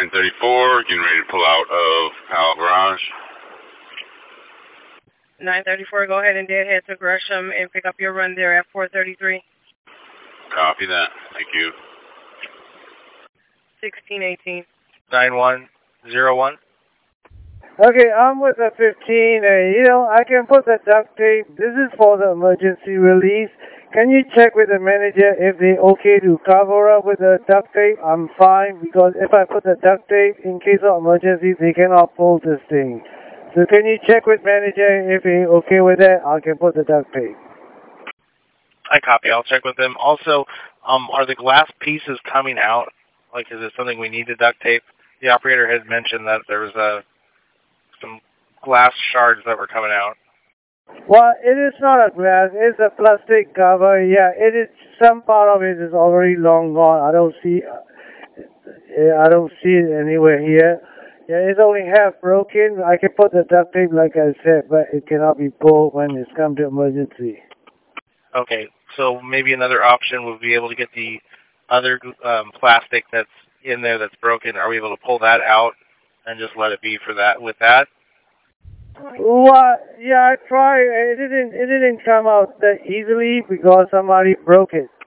934, getting ready to pull out of Powell Garage. 934, go ahead and deadhead to Gresham and pick up your run there at 433. Copy that. Thank you. 1618. 9101. Okay, I'm with the 15. I can put the duct tape. This is for the emergency release. Can you check with the manager if they're okay to cover up with the duct tape? I'm fine, because if I put the duct tape, in case of emergency, they cannot pull this thing. So can you check with manager if they're okay with that? I can put the duct tape. I copy. I'll check with them. Also, are the glass pieces coming out? Like, is it something we need to duct tape? The operator had mentioned that there was some glass shards that were coming out. Well, it is not a glass. It's a plastic cover. Yeah, it is. Some part of it is already long gone. I don't see it anywhere here. Yeah, it's only half broken. I can put the duct tape, like I said, but it cannot be pulled when it's come to emergency. Okay, so maybe another option would be able to get the other plastic that's in there that's broken. Are we able to pull that out and just let it be for that? With that? Well, yeah, I tried. It didn't come out that easily because somebody broke it.